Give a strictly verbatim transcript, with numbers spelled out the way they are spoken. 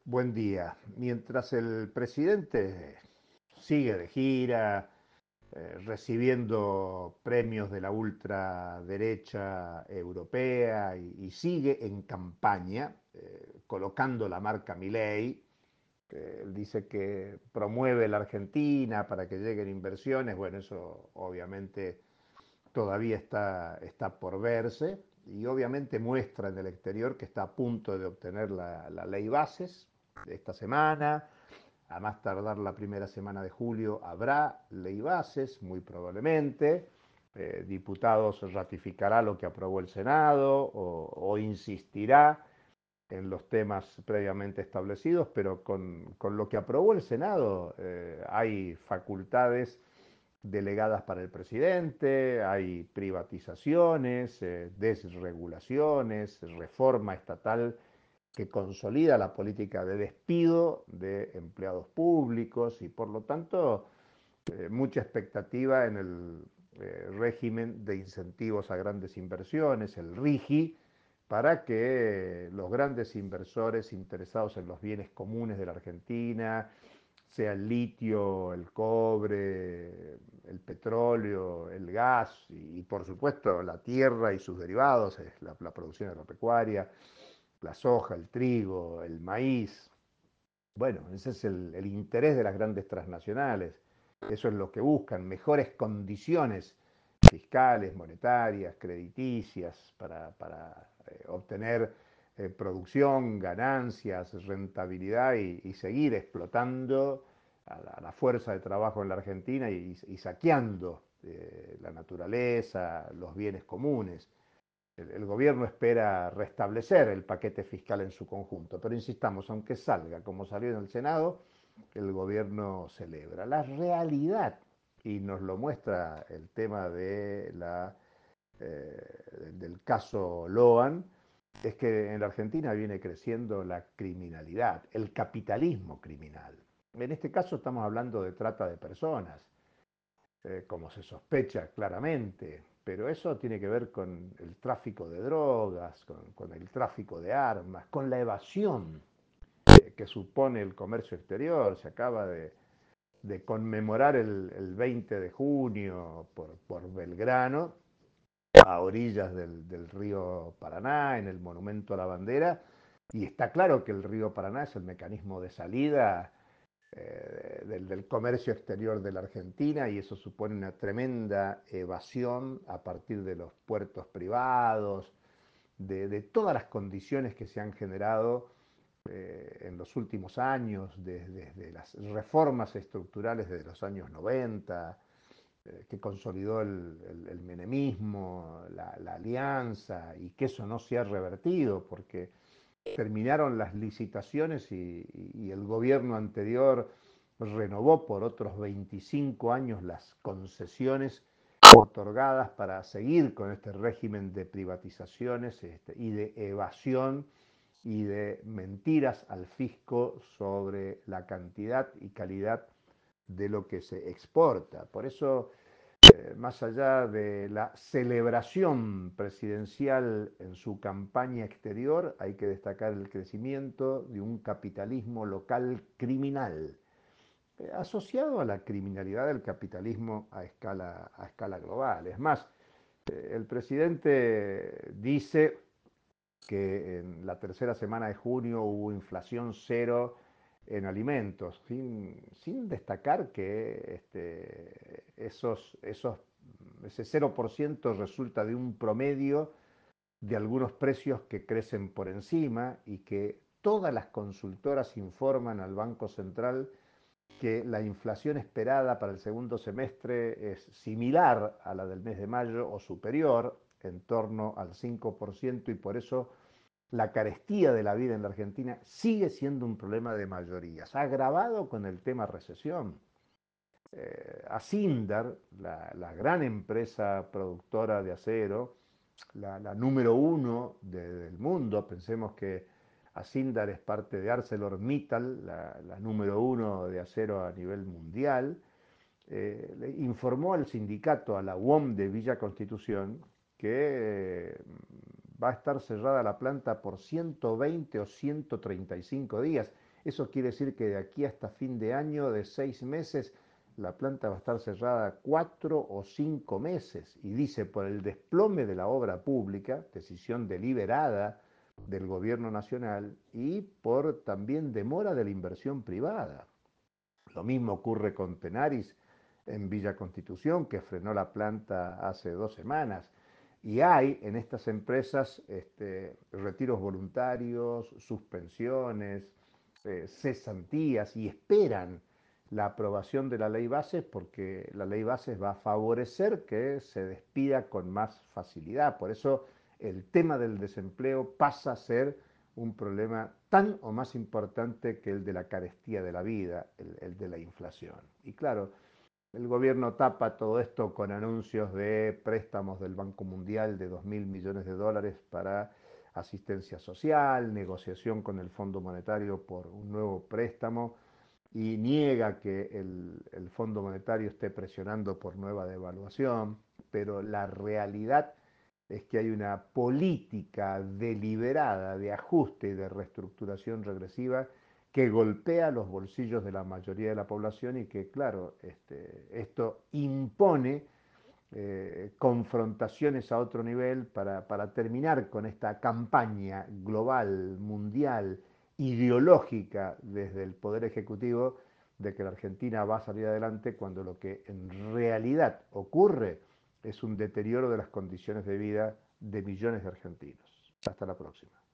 Buen día. Mientras el presidente sigue de gira, eh, recibiendo premios de la ultraderecha europea y, y sigue en campaña, eh, colocando la marca Milei, que él dice que promueve la Argentina para que lleguen inversiones. Bueno, eso obviamente todavía está, está por verse y obviamente muestra en el exterior que está a punto de obtener la, la ley bases esta semana. A más tardar la primera semana de julio habrá ley bases, muy probablemente. Eh, diputados ratificará lo que aprobó el Senado o, o insistirá en los temas previamente establecidos, pero con, con lo que aprobó el Senado eh, hay facultades delegadas para el presidente, hay privatizaciones, eh, desregulaciones, reforma estatal que consolida la política de despido de empleados públicos y por lo tanto eh, mucha expectativa en el eh, régimen de incentivos a grandes inversiones, el RIGI, para que los grandes inversores interesados en los bienes comunes de la Argentina, sea el litio, el cobre, el petróleo, el gas y, y por supuesto la tierra y sus derivados, la, la producción agropecuaria, la soja, el trigo, el maíz. Bueno, ese es el, el interés de las grandes transnacionales. Eso es lo que buscan, mejores condiciones fiscales, monetarias, crediticias, para, para eh, obtener eh, producción, ganancias, rentabilidad y, y seguir explotando a la, a la, fuerza de trabajo en la Argentina y, y saqueando eh, la naturaleza, los bienes comunes. El, el gobierno espera restablecer el paquete fiscal en su conjunto, pero insistamos, aunque salga como salió en el Senado, el gobierno celebra. La realidad, y nos lo muestra el tema de la, eh, del caso Loan, es que en la Argentina viene creciendo la criminalidad, el capitalismo criminal. En este caso estamos hablando de trata de personas, eh, como se sospecha claramente, pero eso tiene que ver con el tráfico de drogas, con, con el tráfico de armas, con la evasión eh, que supone el comercio exterior. Se acaba de, de conmemorar el, el veinte de junio por, por Belgrano, a orillas del, del río Paraná, en el Monumento a la Bandera, y está claro que el río Paraná es el mecanismo de salida eh, del, del, comercio exterior de la Argentina y eso supone una tremenda evasión a partir de los puertos privados, de, de todas las condiciones que se han generado eh, en los últimos años, desde, desde las reformas estructurales de los años noventa, eh, que consolidó el, el, el menemismo, la, la alianza, y que eso no se ha revertido porque terminaron las licitaciones y, y, el gobierno anterior renovó por otros veinticinco años las concesiones otorgadas para seguir con este régimen de privatizaciones este, y de evasión y de mentiras al fisco sobre la cantidad y calidad de lo que se exporta. Por eso, eh, más allá de la celebración presidencial en su campaña exterior, hay que destacar el crecimiento de un capitalismo local criminal, eh, asociado a la criminalidad del capitalismo a escala, a escala global. Es más, eh, el presidente dice que en la tercera semana de junio hubo inflación cero en alimentos, sin, sin destacar que este, esos, esos, ese cero por ciento resulta de un promedio de algunos precios que crecen por encima y que todas las consultoras informan al Banco Central que la inflación esperada para el segundo semestre es similar a la del mes de mayo o superior, en torno al cinco por ciento, y por eso la carestía de la vida en la Argentina sigue siendo un problema de mayorías, agravado con el tema recesión. Eh, Asindar, la, la, gran empresa productora de acero, la, la número uno de, del mundo, pensemos que Asindar es parte de ArcelorMittal, la, la número uno de acero a nivel mundial, eh, le informó al sindicato, a la U O M de Villa Constitución, que eh, va a estar cerrada la planta por ciento veinte o ciento treinta y cinco días. Eso quiere decir que de aquí hasta fin de año, de seis meses, la planta va a estar cerrada cuatro o cinco meses. Y dice, por el desplome de la obra pública, decisión deliberada del gobierno nacional, y por también demora de la inversión privada. Lo mismo ocurre con Tenaris en Villa Constitución, que frenó la planta hace dos semanas. Y hay en estas empresas este, retiros voluntarios, suspensiones, eh, cesantías, y esperan la aprobación de la ley bases porque la ley bases va a favorecer que se despida con más facilidad. Por eso el tema del desempleo pasa a ser un problema tan o más importante que el de la carestía de la vida, el, el de la inflación. Y claro, el gobierno tapa todo esto con anuncios de préstamos del Banco Mundial de dos mil millones de dólares para asistencia social, negociación con el Fondo Monetario por un nuevo préstamo, y niega que el, el Fondo Monetario esté presionando por nueva devaluación, pero la realidad es que hay una política deliberada de ajuste y de reestructuración regresiva que golpea los bolsillos de la mayoría de la población, y que, claro, este, esto impone eh, confrontaciones a otro nivel para, para terminar con esta campaña global, mundial, ideológica desde el Poder Ejecutivo de que la Argentina va a salir adelante, cuando lo que en realidad ocurre es un deterioro de las condiciones de vida de millones de argentinos. Hasta la próxima.